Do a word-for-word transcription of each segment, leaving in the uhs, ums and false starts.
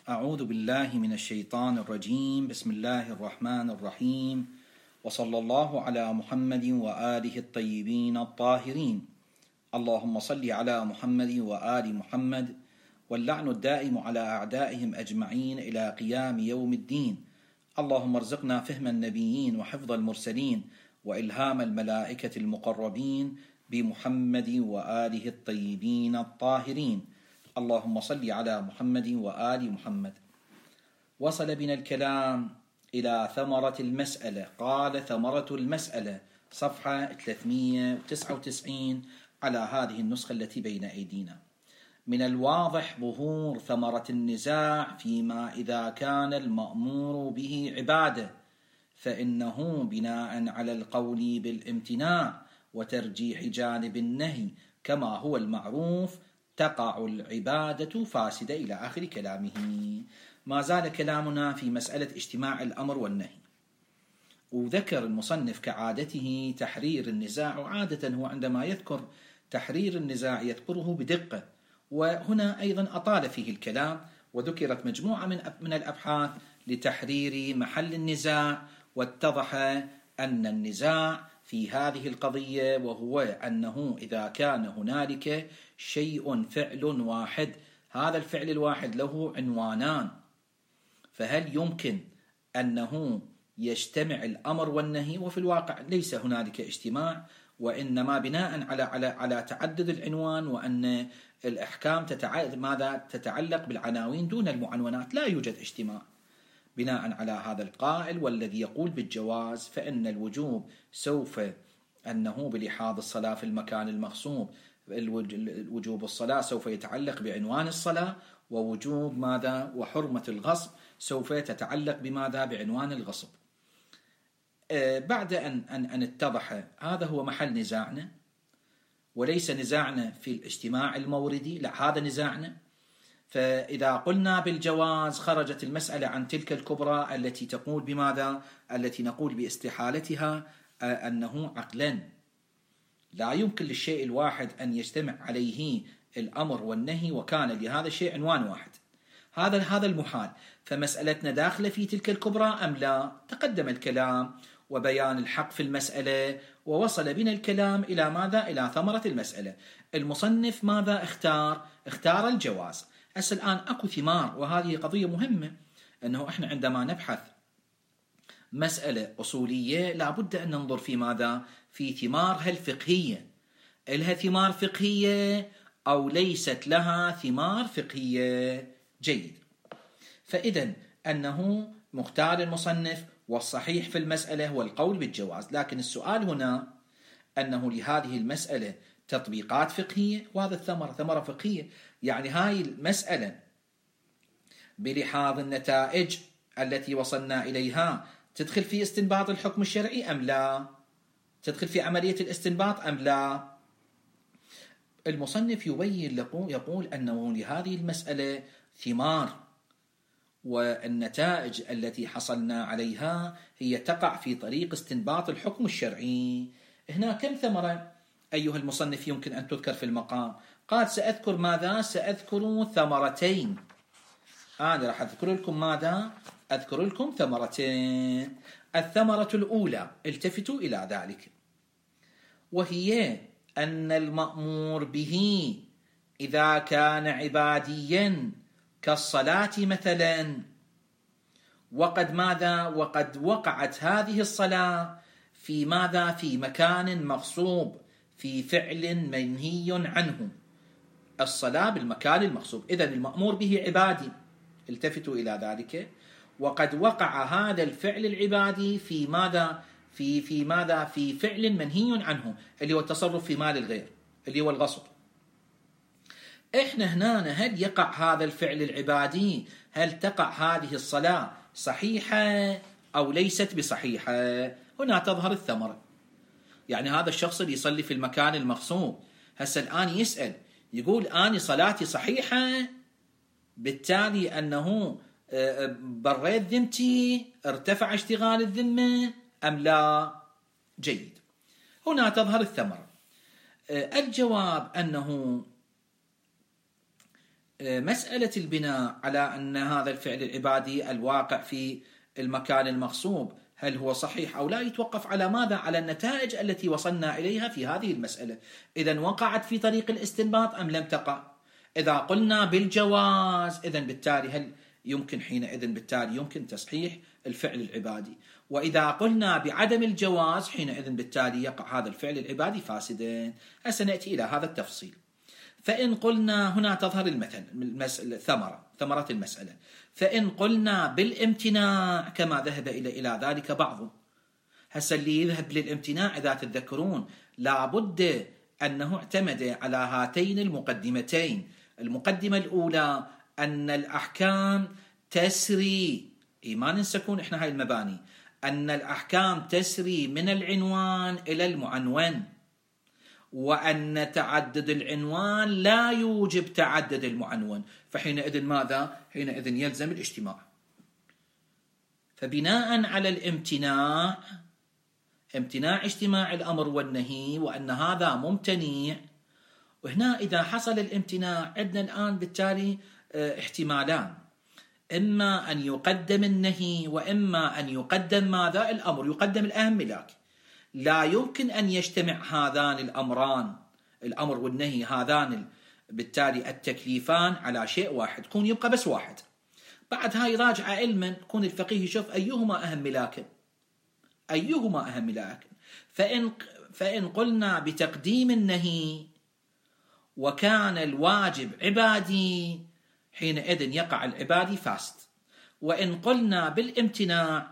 أعوذ بالله من الشيطان الرجيم. بسم الله الرحمن الرحيم، وصلى الله على محمد وآله الطيبين الطاهرين. اللهم صل على محمد وآل محمد، واللعن الدائم على أعدائهم أجمعين إلى قيام يوم الدين. اللهم ارزقنا فهم النبيين وحفظ المرسلين وإلهام الملائكة المقربين بمحمد وآله الطيبين الطاهرين. اللهم صل على محمد وآل محمد. وصل بنا الكلام إلى ثمرة المسألة. قال: ثمرة المسألة، صفحة ثلاثمئة وتسعة وتسعين على هذه النسخة التي بين أيدينا. من الواضح ظهور ثمرة النزاع فيما إذا كان المأمور به عبادة، فإنه بناء على القول بالامتناع وترجيح جانب النهي كما هو المعروف تقع العبادة فاسدة إلى آخر كلامه. ما زال كلامنا في مسألة اجتماع الأمر والنهي، وذكر المصنف كعادته تحرير النزاع، وعادة هو عندما يذكر تحرير النزاع يذكره بدقة، وهنا أيضا أطال فيه الكلام وذكرت مجموعة من من الأبحاث لتحرير محل النزاع، واتضح أن النزاع في هذه القضية وهو أنه إذا كان هنالك شيء فعل واحد، هذا الفعل الواحد له عنوانان، فهل يمكن أنه يجتمع الأمر والنهي؟ وفي الواقع ليس هنالك اجتماع، وإنما بناء على على على تعدد العنوان، وأن الأحكام تتع... ماذا تتعلق بالعناوين دون المعنونات، لا يوجد اجتماع. بناء على هذا القائل والذي يقول بالجواز، فإن الوجوب سوف أنه بلحاظ الصلاة في المكان المغصوب، وجوب الصلاة سوف يتعلق بعنوان الصلاة، ووجوب ماذا وحرمة الغصب سوف تتعلق بماذا بعنوان الغصب. آه بعد أن, أن, أن اتضح هذا هو محل نزاعنا، وليس نزاعنا في الاجتماع الموردي، لا، هذا نزاعنا. فإذا قلنا بالجواز خرجت المسألة عن تلك الكبرى التي تقول بماذا التي نقول باستحالتها، آه أنه عقلا لا يمكن للشيء الواحد أن يجتمع عليه الأمر والنهي وكان لهذا الشيء عنوان واحد، هذا هذا المحال. فمسألتنا داخلة في تلك الكبرى أم لا؟ تقدم الكلام وبيان الحق في المسألة، ووصل بنا الكلام إلى ماذا؟ إلى ثمرة المسألة. المصنف ماذا اختار؟ اختار الجواز. هسه الآن أكو ثمار، وهذه قضية مهمة، أنه إحنا عندما نبحث مسألة أصولية لابد أن ننظر في ماذا؟ في ثمار، هل فقهية؟ لها ثمار فقهية أو ليست لها ثمار فقهية؟ جيد. فإذا أنه مختار المصنف والصحيح في المسألة هو القول بالجواز، لكن السؤال هنا أنه لهذه المسألة تطبيقات فقهية، وهذا الثمرة ثمرة فقهية، يعني هاي المسألة بلحاظ النتائج التي وصلنا إليها تدخل في استنباط الحكم الشرعي أم لا؟ تدخل في عملية الاستنباط أم لا؟ المصنف يبين لكم، يقول أنه لهذه المسألة ثمار، والنتائج التي حصلنا عليها هي تقع في طريق استنباط الحكم الشرعي. هنا كم ثمرة أيها المصنف يمكن أن تذكر في المقام؟ قال: سأذكر ماذا؟ سأذكر ثمرتين. أنا راح أذكر لكم ماذا؟ أذكر لكم ثمرتين. الثمرة الأولى، التفتوا إلى ذلك، وهي أن المأمور به إذا كان عباديا كالصلاة مثلا، وقد ماذا؟ وقد وقعت هذه الصلاة في ماذا؟ في مكان مغصوب، في فعل منهي عنه. الصلاة بالمكان المغصوب، إذن المأمور به عبادي، التفتوا إلى ذلك، وقد وقع هذا الفعل العبادي في ماذا؟ في في ماذا؟ في فعل منهي عنه، اللي هو التصرف في مال الغير، اللي هو الغصب. إحنا هنا هل يقع هذا الفعل العبادي؟ هل تقع هذه الصلاة صحيحة أو ليست بصحيحة؟ هنا تظهر الثمرة. يعني هذا الشخص اللي يصلي في المكان المغصوب، هسه الآن يسأل يقول: أنا صلاتي صحيحة، بالتالي أنه بريت ذمتي، ارتفع اشتغال الذمة أم لا؟ جيد. هنا تظهر الثمرة. الجواب أنه مسألة البناء على أن هذا الفعل العبادي الواقع في المكان المغصوب هل هو صحيح أو لا يتوقف على ماذا؟ على النتائج التي وصلنا إليها في هذه المسألة، إذن وقعت في طريق الاستنباط أم لم تقع. إذا قلنا بالجواز إذن بالتالي هل يمكن حينئذ بالتالي يمكن تصحيح الفعل العبادي، وإذا قلنا بعدم الجواز حينئذ بالتالي يقع هذا الفعل العبادي فاسدا. سنأتي إلى هذا التفصيل. فإن قلنا هنا تظهر المثل المسألة ثمرة ثمرة المسألة. فإن قلنا بالامتناع كما ذهب إلى إلى ذلك بعض، هسا اللي يذهب للامتناع إذا تتذكرون لابد أنه اعتمد على هاتين المقدمتين. المقدمة الأولى أن الأحكام تسري، ما ننسكون إحنا هاي المباني، أن الأحكام تسري من العنوان إلى المعنون، وأن تعدد العنوان لا يوجب تعدد المعنون، فحينئذ ماذا؟ حينئذ يلزم الاجتماع. فبناء على الامتناع، امتناع اجتماع الأمر والنهي وأن هذا ممتنع، وهنا إذا حصل الامتناع عندنا الآن بالتالي احتمالان، إما أن يقدم النهي وإما أن يقدم ماذا؟ الأمر، يقدم الأهم لك. لا يمكن أن يجتمع هذان الأمران، الأمر والنهي، هذان بالتالي التكليفان على شيء واحد، يكون يبقى بس واحد. بعد هاي راجعة علما، يكون الفقيه يشوف أيهما أهم لكن أيهما أهم لكن فإن, فإن قلنا بتقديم النهي وكان الواجب عبادي حينئذ يقع العبادي فاسد. وإن قلنا بالامتناع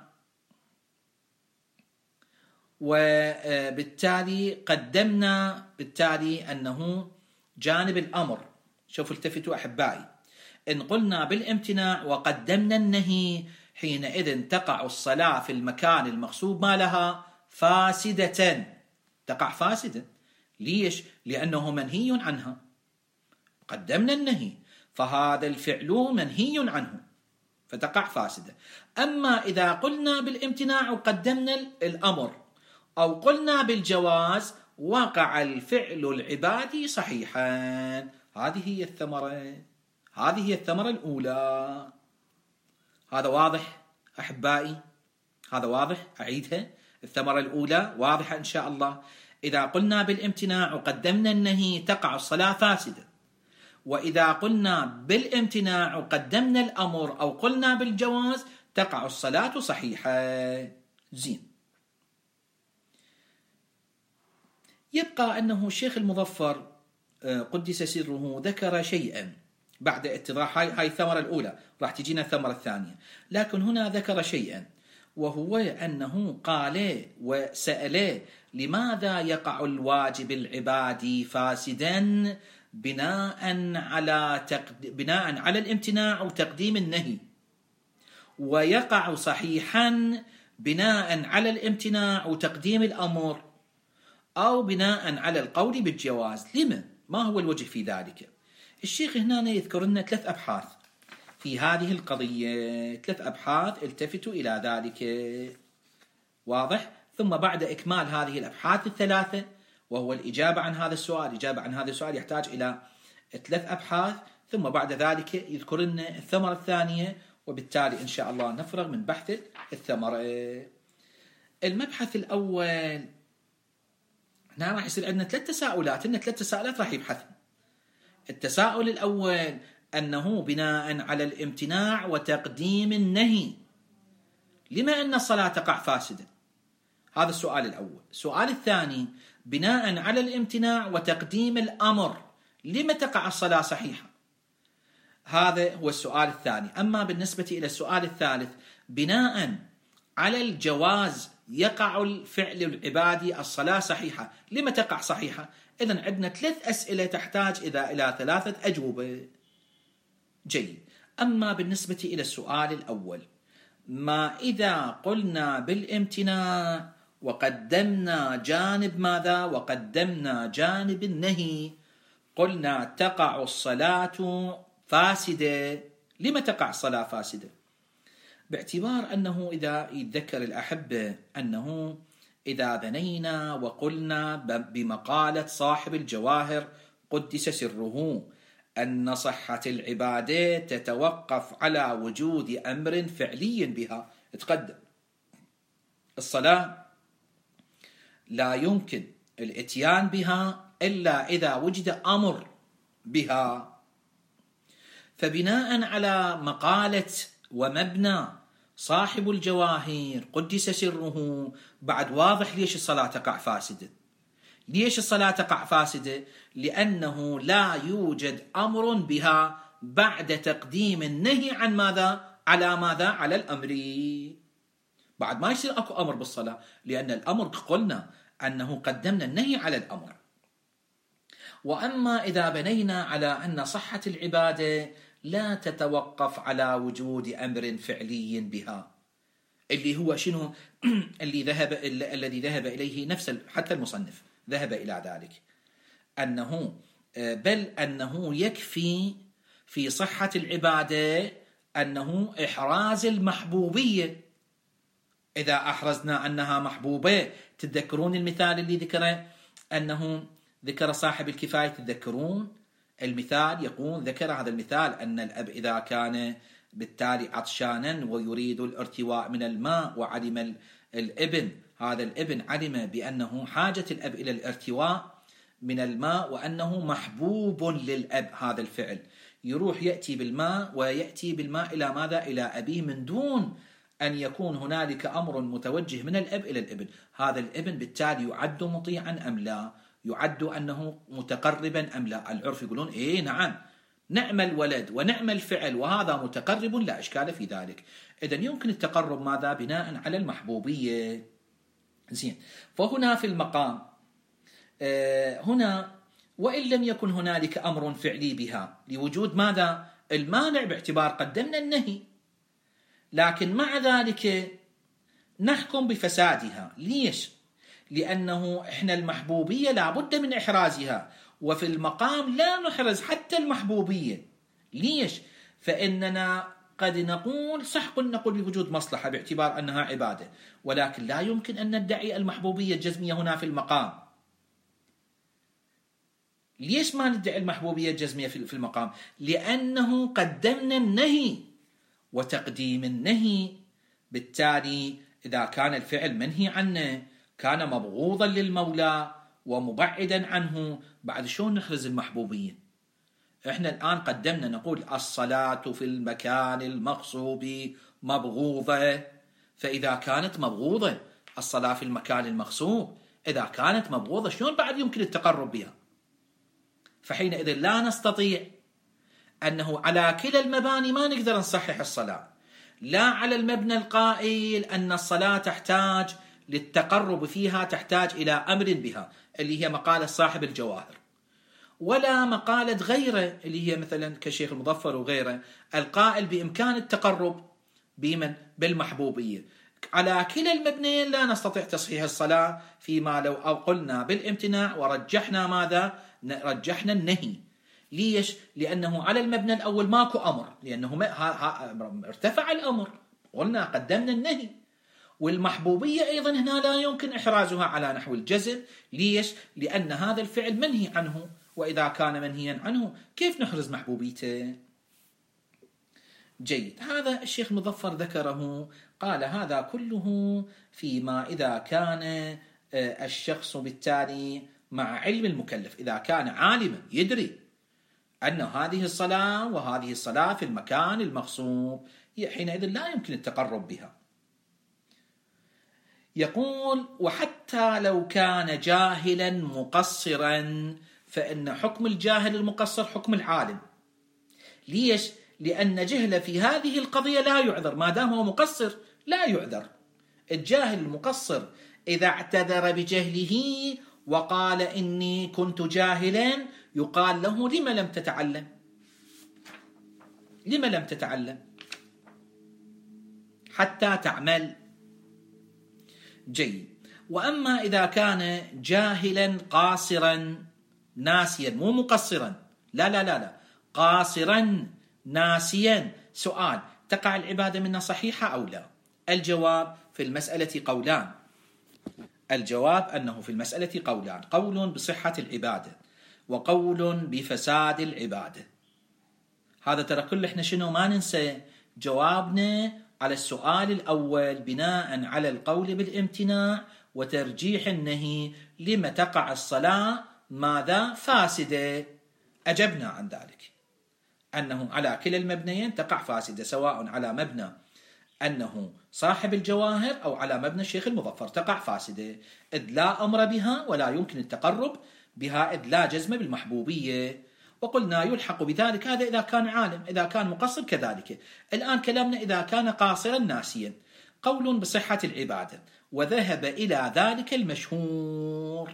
وبالتالي قدمنا بالتالي أنه جانب الأمر. شوفوا التفتوا أحبائي، إن قلنا بالامتناع وقدمنا النهي حينئذ تقع الصلاة في المكان المغصوب ما لها فاسدة، تقع فاسدة. ليش؟ لأنه منهي عنها، قدمنا النهي فهذا الفعل منهي عنه فتقع فاسدة. أما إذا قلنا بالامتناع وقدمنا الأمر أو قلنا بالجواز وقع الفعل العبادي صحيحا. هذه هي الثمرة، هذه هي الثمرة الأولى. هذا واضح أحبائي؟ هذا واضح؟ أعيدها، الثمرة الأولى واضحة إن شاء الله. إذا قلنا بالامتناع وقدمنا النهي تقع الصلاة فاسدة، وإذا قلنا بالامتناع وقدمنا الأمر أو قلنا بالجواز تقع الصلاة صحيحة. زين. يبقى أنه الشيخ المظفر قدس سره ذكر شيئا بعد اتضاح هاي, هاي الثمرة الأولى، راح تجينا الثمرة الثانية، لكن هنا ذكر شيئا وهو أنه قال وسأل لماذا يقع الواجب العبادي فاسدا بناء على تقد... بناء على الامتناع وتقديم النهي، ويقع صحيحا بناء على الامتناع وتقديم الأمر، أو بناء على القول بالجواز. لما؟ ما هو الوجه في ذلك؟ الشيخ هنا يذكر لنا ثلاث أبحاث في هذه القضية، ثلاث أبحاث التفتوا إلى ذلك. واضح؟ ثم بعد إكمال هذه الأبحاث الثلاثة وهو الإجابة عن هذا السؤال، الإجابة عن هذا السؤال يحتاج إلى ثلاث أبحاث، ثم بعد ذلك يذكر لنا الثمرة الثانية، وبالتالي إن شاء الله نفرغ من بحث الثمرة. المبحث الأول هنا راح يصير عندنا ثلاث تساؤلات، إن ثلاث تساؤلات راح يبحثهم. التساؤل الأول أنه بناء على الامتناع وتقديم النهي لما أن الصلاة تقع فاسدة؟ هذا السؤال الأول. السؤال الثاني بناء على الامتناع وتقديم الأمر لما تقع الصلاة صحيحة؟ هذا هو السؤال الثاني. أما بالنسبة إلى السؤال الثالث بناء على الجواز يقع الفعل العبادي الصلاة صحيحة، لما تقع صحيحة؟ إذن عندنا ثلاث أسئلة تحتاج إذا إلى ثلاثة أجوبة. جيد. أما بالنسبة إلى السؤال الأول، ما إذا قلنا بالامتناع وقدمنا جانب ماذا؟ وقدمنا جانب النهي، قلنا تقع الصلاة فاسدة. لما تقع الصلاة فاسدة؟ باعتبار أنه إذا يتذكر الأحبة أنه إذا بنينا وقلنا بمقالة صاحب الجواهر قدس سره أن صحة العبادة تتوقف على وجود أمر فعلي بها. تقدم الصلاة لا يمكن الاتيان بها إلا إذا وجد أمر بها. فبناء على مقالة ومبنى صاحب الجواهر قدس سره، بعد واضح ليش الصلاة تقع فاسدة. ليش الصلاة تقع فاسدة؟ لأنه لا يوجد أمر بها بعد تقديم النهي عن ماذا؟ على ماذا؟ على الأمر. بعد ما يصير أكو أمر بالصلاة، لأن الأمر قلنا أنه قدمنا النهي على الأمر. وأما إذا بنينا على أن صحة العبادة لا تتوقف على وجود أمر فعلي بها، اللي هو شنو؟ اللي ذهب الذي ذهب إليه نفس حتى المصنف ذهب إلى ذلك، أنه بل أنه يكفي في صحة العبادة أنه إحراز المحبوبية. إذا أحرزنا أنها محبوبة، تتذكرون المثال اللي ذكره، أنه ذكر صاحب الكفاية، تتذكرون المثال؟ يقول ذكر هذا المثال أن الأب إذا كان بالتالي عطشانا ويريد الارتواء من الماء، وعلم الابن هذا الابن علم بأنه حاجة الأب إلى الارتواء من الماء، وأنه محبوب للأب هذا الفعل، يروح يأتي بالماء ويأتي بالماء إلى ماذا؟ إلى أبيه، من دون أن يكون هنالك أمر متوجه من الأب إلى الابن. هذا الابن بالتالي يعد مطيعا أم لا؟ يعد أنه متقربا أم لا؟ العرف يقولون إيه نعم، نعم الولد ونعم الفعل وهذا متقرب لا إشكال في ذلك. إذن يمكن التقرب ماذا؟ بناء على المحبوبية. زين، فهنا في المقام آه هنا وإن لم يكن هنالك أمر فعلي بها لوجود ماذا؟ المانع، باعتبار قدمنا النهي، لكن مع ذلك نحكم بفسادها. ليش؟ لأنه إحنا المحبوبية لابد من إحرازها، وفي المقام لا نحرز حتى المحبوبية. ليش؟ فإننا قد نقول صح، قل نقول بوجود مصلحة باعتبار أنها عبادة، ولكن لا يمكن أن ندعي المحبوبية الجزمية هنا في المقام. ليش ما ندعي المحبوبية الجزمية في المقام؟ لأنه قدمنا النهي، وتقديم النهي بالتالي إذا كان الفعل منهي عنه كان مبغوضا للمولى ومبعدا عنه، بعد شلون نحرز المحبوبية؟ احنا الآن قدمنا نقول الصلاة في المكان المغصوب مبغوضة، فإذا كانت مبغوضة الصلاة في المكان المغصوب، إذا كانت مبغوضة شلون بعد يمكن التقرب بها؟ فحينئذ لا نستطيع أنه على كلا المباني ما نقدر نصحح الصلاة، لا على المبنى القائل أن الصلاة تحتاج للتقرب فيها، تحتاج إلى أمر بها اللي هي مقالة صاحب الجواهر، ولا مقالة غيره اللي هي مثلا كشيخ المظفر وغيره القائل بإمكان التقرب بمن؟ بالمحبوبية. على كلا المبنيين لا نستطيع تصحيح الصلاة، فيما لو أو قلنا بالامتناع ورجحنا ماذا؟ رجحنا النهي. ليش؟ لأنه على المبنى الأول ماكو أمر، لأنه ارتفع الأمر، قلنا قدمنا النهي. والمحبوبية أيضا هنا لا يمكن إحرازها على نحو الجزم. ليش؟ لأن هذا الفعل منهي عنه، وإذا كان منهيا عنه كيف نحرز محبوبيته؟ جيد، هذا الشيخ مظفر ذكره، قال هذا كله فيما إذا كان الشخص بالتالي مع علم المكلف، إذا كان عالما يدري أن هذه الصلاة وهذه الصلاة في المكان المغصوب، حينئذ لا يمكن التقرب بها. يقول وحتى لو كان جاهلا مقصرا فإن حكم الجاهل المقصر حكم العالم. ليش؟ لأن جهل في هذه القضية لا يعذر، ما دام هو مقصر لا يعذر. الجاهل المقصر إذا اعتذر بجهله وقال إني كنت جاهلا يقال له لم لم تتعلم؟ لم لم تتعلم حتى تعمل؟ جيد. وأما إذا كان جاهلا قاصرا ناسيا، مو مقصرا، لا لا لا لا قاصرا ناسيا، سؤال: تقع العبادة منا صحيحة أو لا؟ الجواب في المسألة قولان. الجواب أنه في المسألة قولان، قول بصحة العبادة وقول بفساد العبادة. هذا ترى كل احنا شنو ما ننسى جوابنا على السؤال الأول بناء على القول بالامتناع وترجيح النهي لما تقع الصلاة ماذا فاسدة. أجبنا عن ذلك أنه على كلا المبنيين تقع فاسدة، سواء على مبنى أنه صاحب الجواهر أو على مبنى الشيخ المظفر تقع فاسدة، إذ لا أمر بها ولا يمكن التقرب بها، إذ لا جزم بالمحبوبية. وقلنا يلحق بذلك هذا إذا كان عالم، إذا كان مقصر كذلك. الآن كلامنا إذا كان قاصرا ناسيا. قول بصحة العبادة وذهب إلى ذلك المشهور.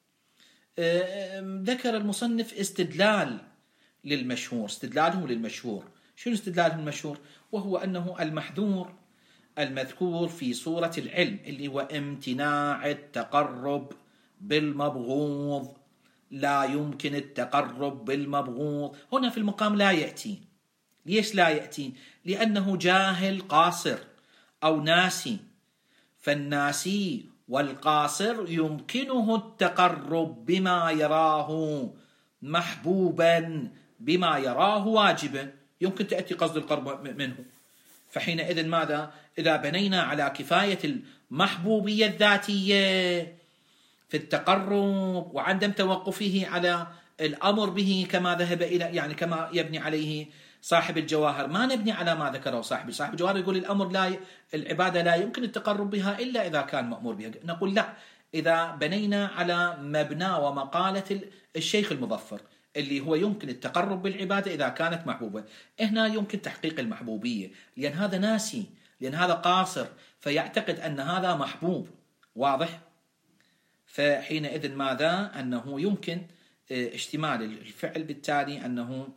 ذكر المصنف استدلال للمشهور، استدلاله للمشهور. شنو استدلاله المشهور؟ وهو أنه المحذور المذكور في سورة العلم اللي هو امتناع التقرب بالمبغوض، لا يمكن التقرب بالمبغوض، هنا في المقام لا يأتي. ليش لا يأتي؟ لأنه جاهل قاصر أو ناسي، فالناسي والقاصر يمكنه التقرب بما يراه محبوبا بما يراه واجبا، يمكن تأتي قصد القرب منه. فحينئذ ماذا؟ إذا بنينا على كفاية المحبوبية الذاتية في التقرب وعدم توقفه على الأمر به كما ذهب إلى يعني كما يبني عليه صاحب الجواهر، ما نبني على ما ذكره صاحب صاحب الجواهر يقول الأمر لا ي... العبادة لا يمكن التقرب بها إلا إذا كان مأمور بها. نقول لا، إذا بنينا على مبنى ومقالة الشيخ المظفر اللي هو يمكن التقرب بالعبادة إذا كانت محبوبة، هنا يمكن تحقيق المحبوبية، لأن هذا ناسي، لأن هذا قاصر، فيعتقد أن هذا محبوب. واضح؟ فحينئذ ماذا؟ أنه يمكن اشتمال الفعل بالتالي أنه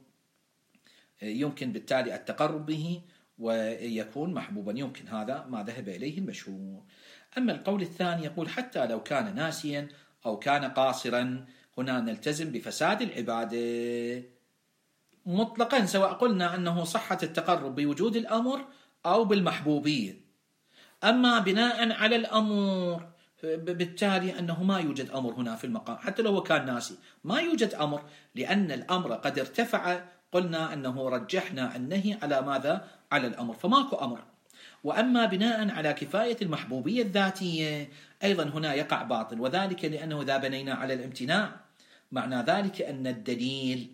يمكن بالتالي التقرب به ويكون محبوبا، يمكن، هذا ما ذهب إليه المشهور. أما القول الثاني يقول حتى لو كان ناسيا أو كان قاصرا هنا نلتزم بفساد العبادة مطلقا، سواء قلنا أنه صحة التقرب بوجود الأمر أو بالمحبوبية. أما بناء على الأمر بالتالي أنه ما يوجد أمر هنا في المقام، حتى لو كان ناسي ما يوجد أمر، لأن الأمر قد ارتفع. قلنا أنه رجحنا النهي على ماذا؟ على الأمر، فماكو أمر. وأما بناء على كفاية المحبوبية الذاتية أيضا هنا يقع باطل، وذلك لأنه إذا بنينا على الامتناع معنى ذلك أن الدليل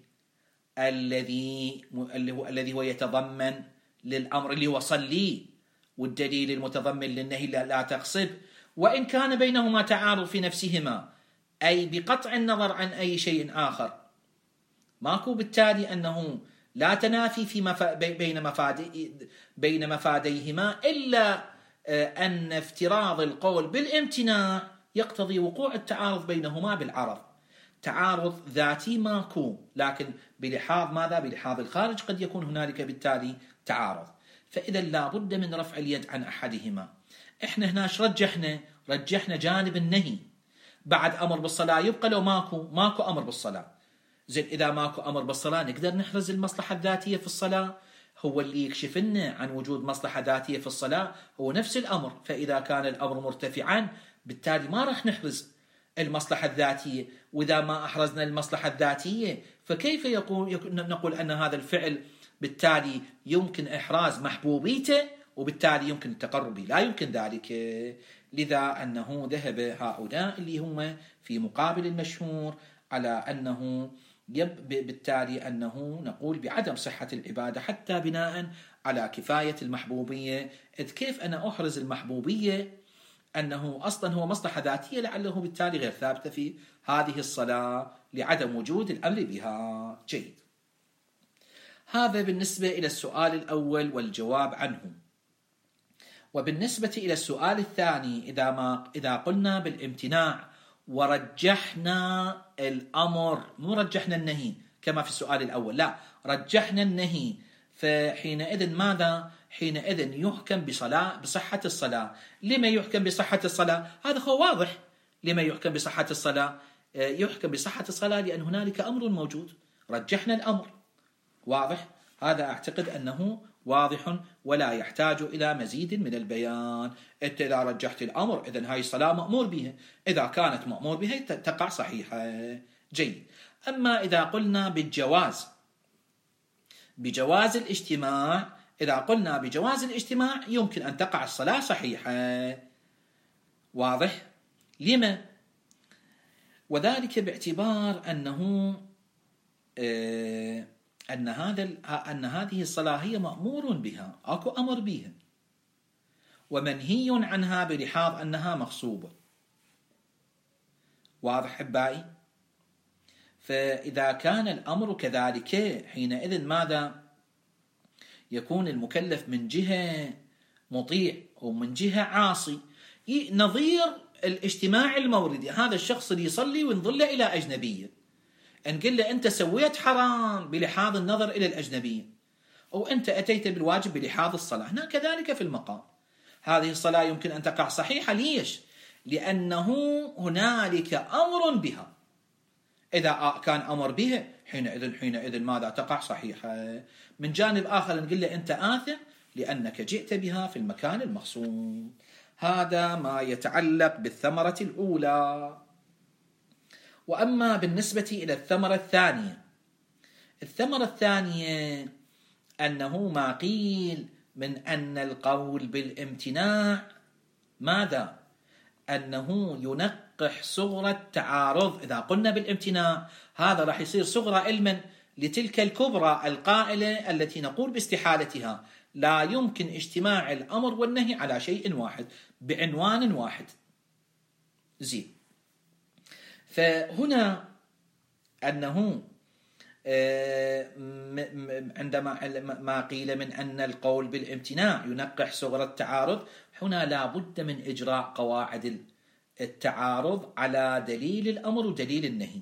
الذي الذي هو يتضمن للأمر اللي هو صلي، والدليل المتضمن للنهي لا تغصب، وإن كان بينهما تعارض في نفسهما، أي بقطع النظر عن أي شيء آخر، ماكو بالتالي أنه لا تنافي في مفا بين مفادي بين مفاديهما، إلا أن افتراض القول بالامتناع يقتضي وقوع التعارض بينهما بالعرض. تعارض ذاتي ماكو، لكن بلحاظ ماذا؟ بلحاظ الخارج قد يكون هنالك بالتالي تعارض، فإذا لا بد من رفع اليد عن أحدهما. إحنا هناش رجحنا رجحنا جانب النهي، بعد أمر بالصلاة يبقى لو ماكو ماكو أمر بالصلاة. زين، إذا ماكو أمر بالصلاة نقدر نحرز المصلحة الذاتية في الصلاة، هو اللي يكشف لنا عن وجود مصلحة ذاتية في الصلاة هو نفس الأمر. فإذا كان الأمر مرتفعا بالتالي ما راح نحرز المصلحة الذاتية، وإذا ما أحرزنا المصلحة الذاتية فكيف يقول نقول أن هذا الفعل بالتالي يمكن إحراز محبوبيته وبالتالي يمكن التقرب به؟ لا يمكن ذلك. لذا أنه ذهب هؤلاء اللي هم في مقابل المشهور على أنه يب بالتالي أنه نقول بعدم صحة العبادة حتى بناء على كفاية المحبوبية. إذ كيف أنا أحرز المحبوبية أنه أصلا هو مصلحة ذاتية لعله بالتالي غير ثابتة في هذه الصلاة لعدم وجود الأمر بها. جيد، هذا بالنسبة إلى السؤال الأول والجواب عنه. وبالنسبة إلى السؤال الثاني، إذا ما إذا قلنا بالامتناع ورجحنا الأمر، مو رجحنا النهي كما في السؤال الأول، لا، رجحنا النهي، فحينئذ ماذا؟ حينئذ يحكم بصلاة بصحة الصلاة. لما يحكم بصحة الصلاة؟ هذا هو واضح. لما يحكم بصحة الصلاة؟ يحكم بصحة الصلاة لأن هنالك أمر موجود، رجحنا الأمر. واضح؟ هذا أعتقد أنه واضح ولا يحتاج إلى مزيد من البيان. أنت إذا رجحت الأمر إذن هاي الصلاة مأمور بها، إذا كانت مأمور بها تقع صحيحة. جيد. أما إذا قلنا بالجواز بجواز الاجتماع، إذا قلنا بجواز الاجتماع يمكن أن تقع الصلاة صحيحة. واضح؟ لما؟ وذلك باعتبار أنه آه أن هذا أن هذه الصلاة هي مأمور بها، أكو أمر بها، ومنهي عنها بلحاظ أنها مغصوبة. واضح حبائي؟ فإذا كان الأمر كذلك حينئذ ماذا؟ يكون المكلف من جهة مطيع ومن جهة عاصي، نظير الاجتماع الموردي. هذا الشخص اللي يصلي ونظل إلى أجنبية، نقول له أنت سويت حرام بلحاظ النظر إلى الأجنبية، أو أنت أتيت بالواجب بلحاظ الصلاة. هنا كذلك في المقام، هذه الصلاة يمكن أن تقع صحيحة. ليش؟ لأنه هنالك أمر بها. إذا كان أمر بها حينئذ حينئذ ماذا؟ تقع صحيحة. من جانب آخر نقول له أنت آثم لأنك جئت بها في المكان المخصوص. هذا ما يتعلق بالثمرة الأولى. وأما بالنسبة إلى الثمرة الثانية، الثمرة الثانية أنه ما قيل من أن القول بالامتناع ماذا؟ أنه ينقح صغر التعارض. إذا قلنا بالامتناع هذا راح يصير صغرى علما لتلك الكبرى القائلة التي نقول باستحالتها. لا يمكن اجتماع الأمر والنهي على شيء واحد بعنوان واحد. زين. فهنا أنه عندما ما قيل من أن القول بالامتناع ينقح صغر التعارض، هنا لا بد من إجراء قواعد التعارض على دليل الأمر ودليل النهي.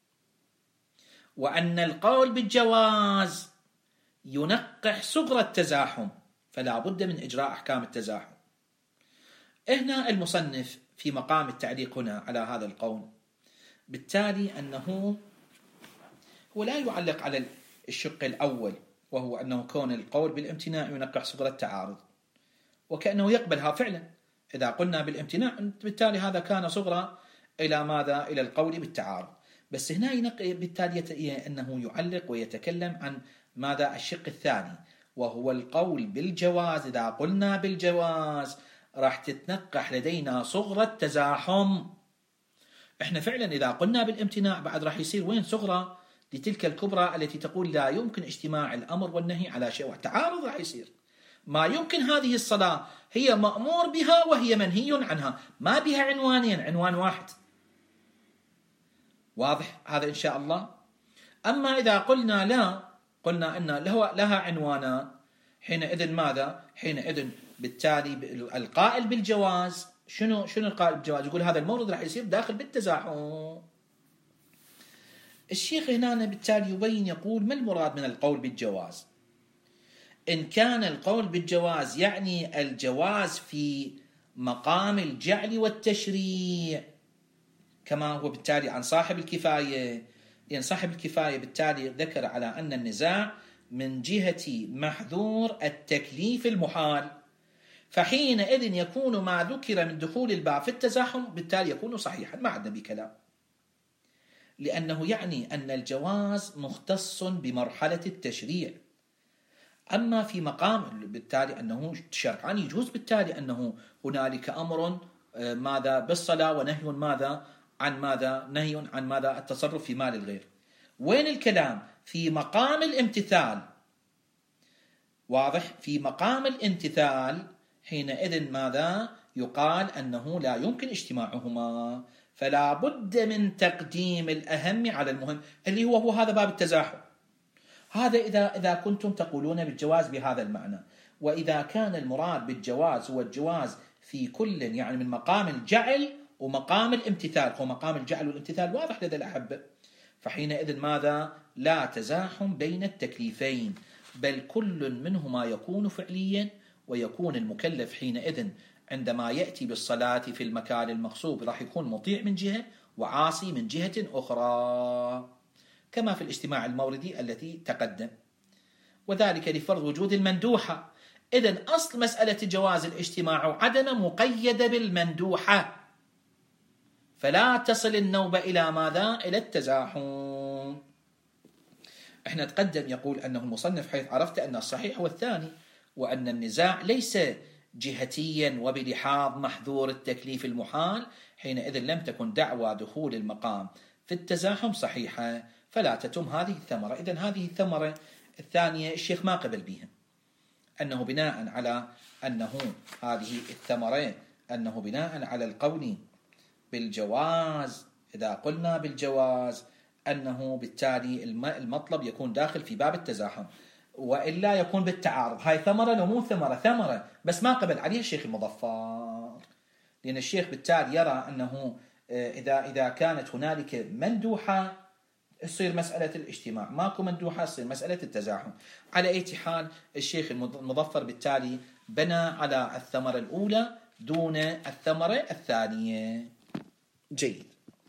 وأن القول بالجواز ينقح صغر التزاحم، فلا بد من إجراء أحكام التزاحم. هنا المصنف في مقام التعليق هنا على هذا القول، بالتالي أنه هو لا يعلق على الشق الأول، وهو أنه كون القول بالامتناع ينقح صغر التعارض، وكأنه يقبلها فعلا. إذا قلنا بالامتناع بالتالي هذا كان صغرى إلى ماذا؟ إلى القول بالتعارض. بس هنا ينقي بالتالي أنه يعلق ويتكلم عن ماذا؟ الشق الثاني، وهو القول بالجواز. إذا قلنا بالجواز راح تتنقح لدينا صغرى التزاحم. احنا فعلا إذا قلنا بالامتناع بعد راح يصير وين؟ صغرى لتلك الكبرى التي تقول لا يمكن اجتماع الأمر والنهي على شيء، والتعارض راح يصير. ما يمكن هذه الصلاة هي مأمور بها وهي منهي عنها، ما بها عنوانين، عنوان واحد. واضح هذا إن شاء الله؟ أما إذا قلنا لا، قلنا أن لها عنوانا، حينئذ ماذا؟ حينئذ بالتالي القائل بالجواز شنو شنو القائل بالجواز؟ يقول هذا المورد راح يصير داخل بالتزاحم. الشيخ هنا بالتالي يبين، يقول ما المراد من القول بالجواز؟ إن كان القول بالجواز يعني الجواز في مقام الجعل والتشريع، كما هو بالتالي عن صاحب الكفاية، لأن صاحب الكفاية بالتالي ذكر على أن النزاع من جهة محذور التكليف المحال، فحينئذ يكون ما ذكر من دخول الباب في التزاحم بالتالي يكون صحيحا، ما عندنا بكلام، لأنه يعني أن الجواز مختص بمرحلة التشريع. أما في مقام بالتالي أنه شرعا يجوز بالتالي أنه هنالك أمر ماذا بالصلاة ونهي ماذا عن ماذا؟ نهي عن ماذا؟ التصرف في مال الغير. وين الكلام؟ في مقام الامتثال. واضح؟ في مقام الامتثال حينئذ ماذا؟ يقال أنه لا يمكن اجتماعهما، فلا بد من تقديم الأهم على المهم، اللي هو هو هذا باب التزاحم. هذا إذا إذا كنتم تقولون بالجواز بهذا المعنى. وإذا كان المراد بالجواز هو الجواز في كل يعني من مقام الجعل ومقام الامتثال، هو مقام الجعل والامتثال واضح لدى الأحبة، فحينئذ ماذا؟ لا تزاحم بين التكليفين، بل كل منهما يكون فعليا، ويكون المكلف حينئذ عندما يأتي بالصلاة في المكان المغصوب راح يكون مطيع من جهة وعاصي من جهة أخرى، كما في الاجتماع الموردي التي تقدم، وذلك لفرض وجود المندوحة. إذن أصل مسألة جواز الاجتماع عدم مقيدة بالمندوحة، فلا تصل النوبة إلى ماذا؟ إلى التزاحم. احنا تقدم يقول أنه المصنف حيث عرفت أن الصحيح هو الثاني، وأن النزاع ليس جهتيا وبلحاظ محذور التكليف المحال، حينئذ لم تكن دعوى دخول المقام في التزاحم صحيحة، فلا تتم هذه الثمرة. إذن هذه الثمرة الثانية الشيخ ما قبل بها، أنه بناء على أنه هذه الثمرة أنه بناء على القول بالجواز، إذا قلنا بالجواز أنه بالتالي المطلب يكون داخل في باب التزاحم، وإلا يكون بالتعارض. هاي ثمرة لو مو ثمرة، ثمرة بس ما قبل عليها الشيخ المظفر، لأن الشيخ بالتالي يرى أنه إذا إذا كانت هنالك مندوحة تصير مسألة الاجتماع، ماكو مندوحة تصير مسألة التزاحم. على أي حال الشيخ المظفر بالتالي بنى على الثمرة الأولى دون الثمرة الثانية. جيد.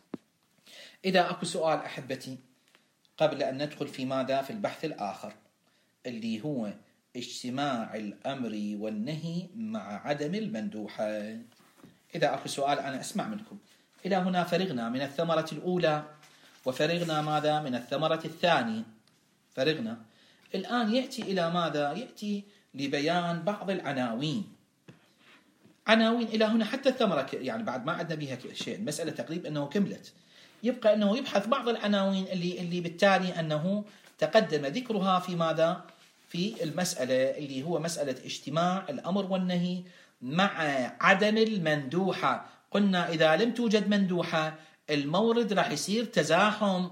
إذا أكو سؤال أحبتي قبل أن ندخل في ماذا في البحث الآخر اللي هو اجتماع الأمر والنهي مع عدم المندوحة، إذا أكو سؤال أنا أسمع منكم. إلى هنا فرغنا من الثمرة الأولى وفرغنا ماذا من الثمرة الثانية، فرغنا. الآن يأتي إلى ماذا؟ يأتي لبيان بعض العناوين، عناوين إلى هنا حتى الثمرة يعني بعد ما عدنا بها شيء، المسألة تقريبا أنه كملت، يبقى أنه يبحث بعض العناوين اللي اللي بالتالي أنه تقدم ذكرها في ماذا؟ في المسألة اللي هو مسألة اجتماع الأمر والنهي مع عدم المندوحة. قلنا إذا لم توجد مندوحة المورد راح يصير تزاحم،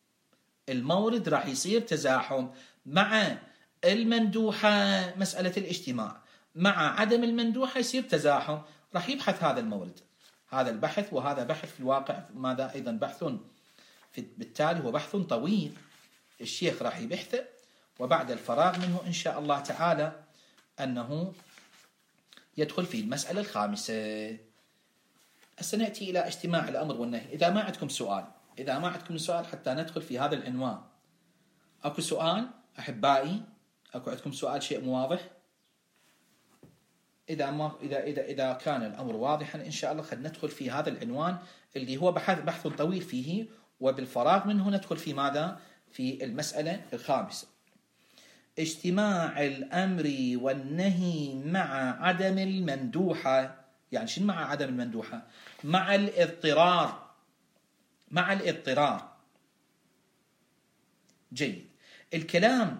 المورد راح يصير تزاحم مع المندوحة مسألة الاجتماع، مع عدم المندوحة يصير تزاحم، راح يبحث هذا المورد. هذا البحث وهذا بحث في الواقع ماذا أيضا بحث في بالتالي هو بحث طويل، الشيخ راح يبحثه، وبعد الفراغ منه إن شاء الله تعالى أنه يدخل في المسألة الخامسة. سنأتي إلى اجتماع الأمر والنهي. إذا ما عندكم سؤال، إذا ما عندكم سؤال حتى ندخل في هذا العنوان، أكو سؤال أحبائي؟ أكو عندكم سؤال شيء مو واضح؟ إذا ما إذا إذا إذا كان الأمر واضحا إن شاء الله خلينا ندخل في هذا العنوان اللي هو بحث بحث طويل فيه، وبالفراغ منه ندخل في ماذا؟ في المسألة الخامسة. اجتماع الأمر والنهي مع عدم المندوحة. يعني شنو مع عدم المندوحة؟ مع الاضطرار، مع الاضطرار. جيد. الكلام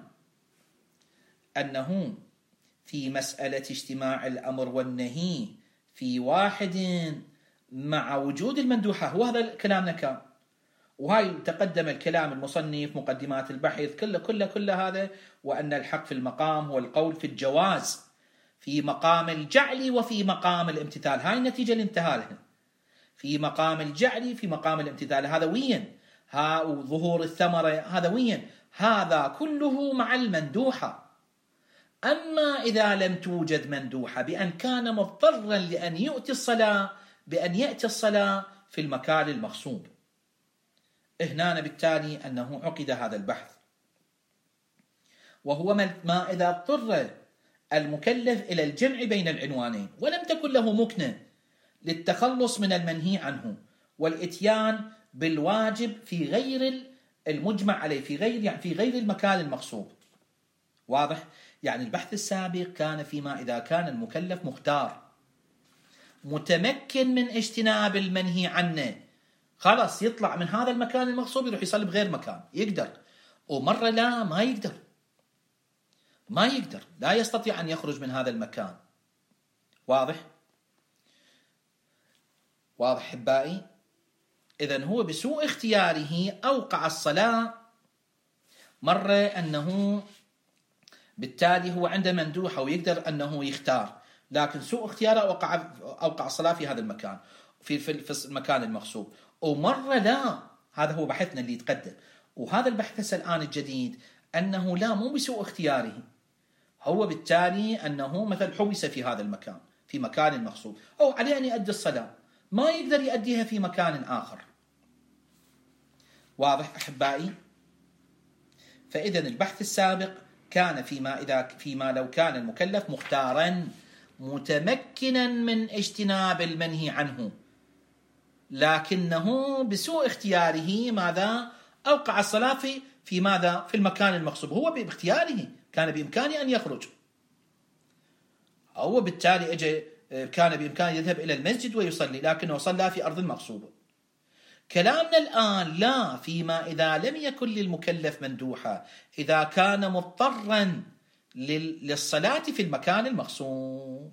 أنه في مسألة اجتماع الأمر والنهي في واحد مع وجود المندوحة، هو هذا كلامنا كان، وهاي تقدم الكلام المصنف مقدمات البحث كله كله كله هذا، وأن الحق في المقام هو القول في الجواز في مقام الجعل وفي مقام الامتثال. هاي النتيجة اللي انتهى لها، في مقام الجعل في مقام الامتثال. هذا وين؟ ها ظهور الثمرة هذا وين؟ هذا كله مع المندوحة. أما إذا لم توجد مندوحة بأن كان مضطرا لأن يؤتي الصلاة، بأن يأتي الصلاة في المكان المغصوب، هنا بالتالي أنه عقد هذا البحث، وهو ما إذا اضطر المكلف إلى الجمع بين العنوانين ولم تكن له مكنة للتخلص من المنهي عنه والإتيان بالواجب في غير المجمع عليه، في غير يعني في غير المكان المغصوب. واضح؟ يعني البحث السابق كان فيما إذا كان المكلف مختار متمكن من اجتناب المنهي عنه، خلاص يطلع من هذا المكان المغصوب يروح يصلي بغير مكان، يقدر. ومرة لا، ما يقدر، ما يقدر، لا يستطيع أن يخرج من هذا المكان. واضح؟ واضح حبائي؟ إذن هو بسوء اختياره أوقع الصلاة، مرة أنه بالتالي هو عنده مندوحة ويقدر أنه يختار، لكن سوء اختياره أوقع أوقع الصلاة في هذا المكان، في في المكان المغصوب. ومرة لا، هذا هو بحثنا اللي يتقدم. وهذا البحث الآن الجديد أنه لا، مو بسوء اختياره، هو بالتالي أنه مثل حبس في هذا المكان في مكان مغصوب، أو عليه أن يؤدي الصلاة ما يقدر يؤديها في مكان آخر. واضح أحبائي؟ فإذا البحث السابق كان فيما إذا فيما لو كان المكلف مختارا متمكنا من اجتناب المنهي عنه، لكنه بسوء اختياره ماذا؟ أوقع الصلاة في في ماذا؟ في المكان المغصوب، هو باختياره، كان بإمكانه أن يخرج، هو بالتالي أجي كان بإمكانه يذهب إلى المسجد ويصلي، لكنه صلى في أرض مغصوبة. كلامنا الآن لا فيما إذا لم يكن للمكلف مندوحة، إذا كان مضطرا للصلاة في المكان المغصوب.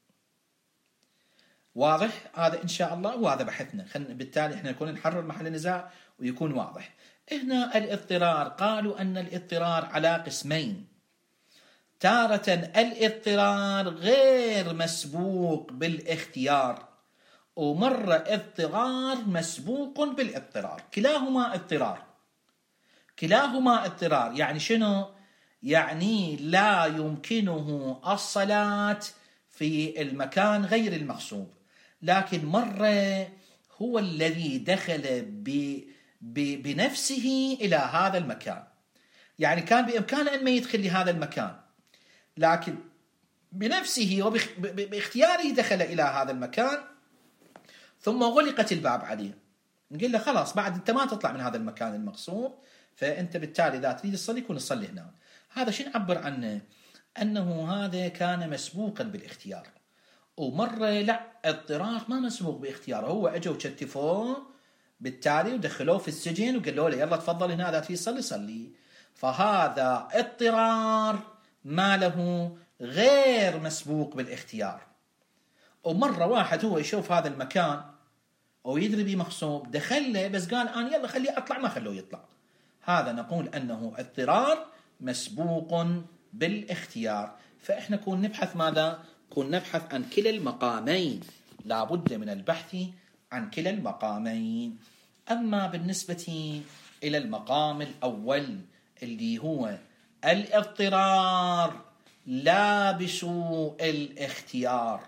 واضح هذا إن شاء الله، وهذا بحثنا، بالتالي إحنا نكون نحرر محل النزاع ويكون واضح. هنا الاضطرار، قالوا أن الاضطرار على قسمين: تارة الاضطرار غير مسبوق بالاختيار، ومرة اضطرار مسبوق بالاضطرار. كلاهما اضطرار، كلاهما اضطرار. يعني شنو؟ يعني لا يمكنه الصلاة في المكان غير المغصوب، لكن مرة هو الذي دخل ب ب بنفسه إلى هذا المكان، يعني كان بإمكانه أن ما يدخل لهذا المكان، لكن بنفسه وباختياره دخل إلى هذا المكان، ثم غلقت الباب عليه. نقول له خلاص بعد أنت ما تطلع من هذا المكان المغصوب، فأنت بالتالي إذا تريد تصلي كون تصلي هنا. هذا شو نعبر عنه؟ أنه هذا كان مسبوقا بالاختيار. ومرة لا، اضطرار ما مسبوق باختياره، هو أجوا وشتفوه بالتالي ودخلوه في السجن وقالوا له يلا تفضل هنا إذا تريد تصلي صلي. فهذا اضطرار ما له غير مسبوق بالاختيار. ومرة واحد هو يشوف هذا المكان ويدري بيه مغصوب، دخله بس قال أنا يلا خليه أطلع، ما خلوه يطلع. هذا نقول أنه اضطرار مسبوق بالاختيار. فإحنا كون نبحث ماذا؟ كون نبحث عن كلا المقامين، لا بد من البحث عن كلا المقامين. أما بالنسبة إلى المقام الأول اللي هو الاضطرار لا بسوء الاختيار،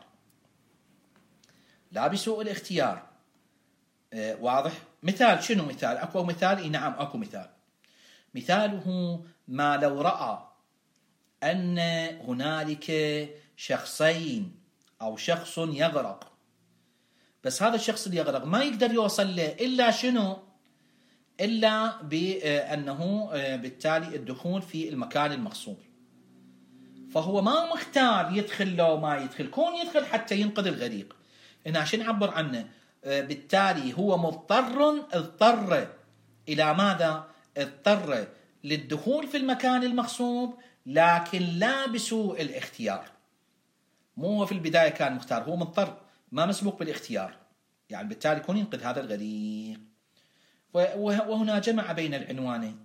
لا بسوء الاختيار. آه واضح؟ مثال شنو مثال؟ أكو مثال؟ إيه نعم أكو مثال. مثاله ما لو رأى أن هنالك شخصين أو شخص يغرق، بس هذا الشخص اللي يغرق ما يقدر يوصل له إلا شنو؟ إلا بأنه بالتالي الدخول في المكان المغصوب. فهو ما مختار يدخل لو ما يدخل، كون يدخل حتى ينقذ الغريق. هنا عشان نعبر عنه بالتالي هو مضطر، اضطر إلى ماذا؟ اضطر للدخول في المكان المغصوب، لكن لا بسوء الاختيار. مو في البداية كان مختار، هو مضطر ما مسبوق بالاختيار، يعني بالتالي يكون ينقذ هذا الغريق. وهنا جمع بين العنوانين.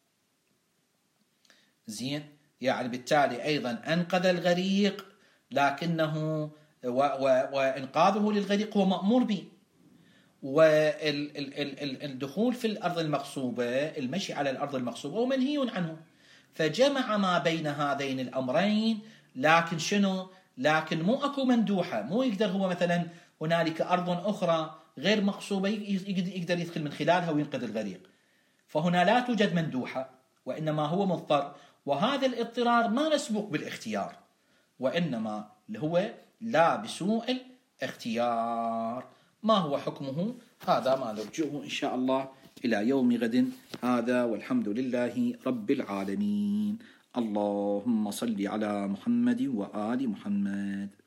زين، يعني بالتالي أيضا أنقذ الغريق، لكنه وإنقاذه للغريق هو مأمور به، والدخول في الأرض المغصوبة، المشي على الأرض المغصوبة هو منهي عنه. فجمع ما بين هذين الأمرين، لكن شنو؟ لكن مو أكو مندوحة، مو يقدر هو مثلا هنالك أرض أخرى غير مغصوبة يقدر يدخل من خلالها وينقذ الغريق، فهنا لا توجد مندوحة، وإنما هو مضطر. وهذا الاضطرار ما مسبوق بالاختيار، وإنما هو لا بسوء الاختيار. ما هو حكمه؟ هذا ما نرجعه إن شاء الله إلى يوم غد. هذا والحمد لله رب العالمين. اللهم صل على محمد وآل محمد.